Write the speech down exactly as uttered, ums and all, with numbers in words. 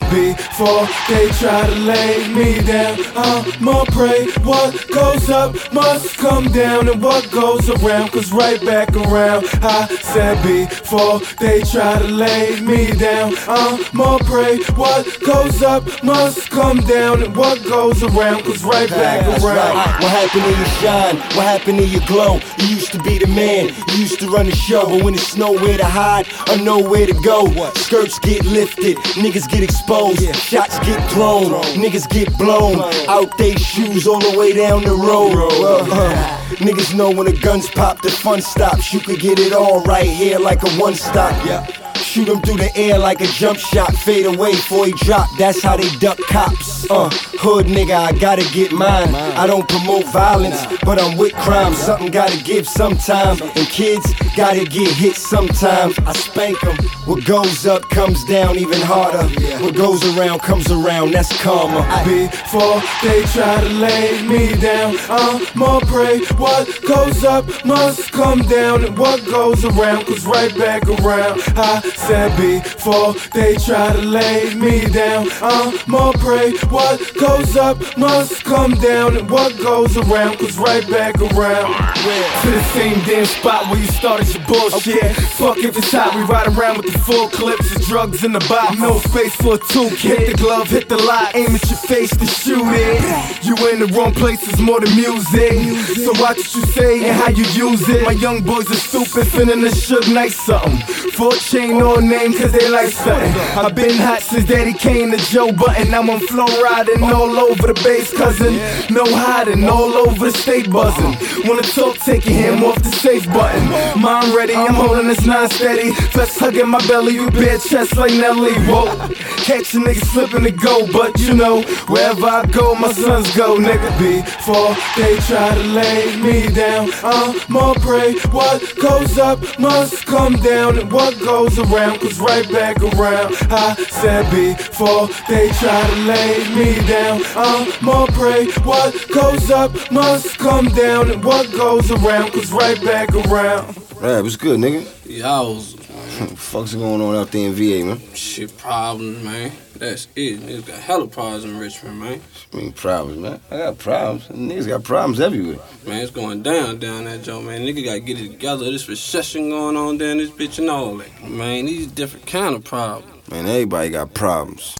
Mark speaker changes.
Speaker 1: before they try to lay me down, I'ma pray what goes up must come down, and what goes around comes right back around. I said before they try to lay me down, I'ma pray what goes up must come down, and what goes around comes right back
Speaker 2: That's
Speaker 1: around.
Speaker 2: right. What happened to your shine? What happened to your glow? You used to be the man, you used to run the show, but when it's nowhere to hide or nowhere to go, skirts get lifted, niggas get exposed, shots get thrown, niggas get blown out they shoes all the way down the road. Uh, niggas know when the guns pop, the fun stops. You could get it all right here like a one stop. Shoot him through the air like a jump shot, fade away before he drop, that's how they duck cops. Uh, hood nigga, I gotta get mine. I don't promote violence, but I'm with crime. Something gotta give sometime, and kids gotta get hit sometimes. I spank them. What goes up comes down even harder. What goes around comes around, that's karma.
Speaker 1: Before they try to lay me down, I'ma pray what goes up must come down, and what goes around comes right back around. I said before they try to lay me down, I'ma pray what goes up must come down, and what goes around comes right back around. To the same damn spot where you started your bullshit. Okay. Fuck if it's hot, we ride around with the full clips of drugs in the box. No space for a toolkit. Hit the glove, hit the lot, aim at your face to shoot it. You in the wrong place, it's more than music. So watch what you say and how you use it. My young boys are stupid, finna the Suge Knight something. Four chain no name cause they like something. I've been hot since Daddy came to Joe Button. I'm on flow riding all over the bass, cousin. No hiding, all over the state buzzing. Wanna talk, take your hand off the safe button. Mind ready, I'm holding this non-steady. Flex hugging my belly, you bare chest like Nelly. Whoa, catch a nigga slipping to go, but you know, wherever I go, my sons go, nigga. Before they try to lay me down, I'ma pray what goes up must come down, and what goes around comes right back around. I said before they try to lay me down, I'ma pray what goes up must come down, and what goes around comes right back around.
Speaker 2: Right, what's good, nigga?
Speaker 3: Y'all's
Speaker 2: What the fuck's going on out there in V A, man?
Speaker 3: shit problems, man. That's it. Niggas got hella problems in Richmond, man.
Speaker 2: I mean, problems, man. I got problems. Niggas got problems everywhere.
Speaker 3: Man, it's going down down that joint, man. Nigga gotta get it together. This recession going on down this bitch and all that. Man, these different kind of problems.
Speaker 2: Man, everybody got problems.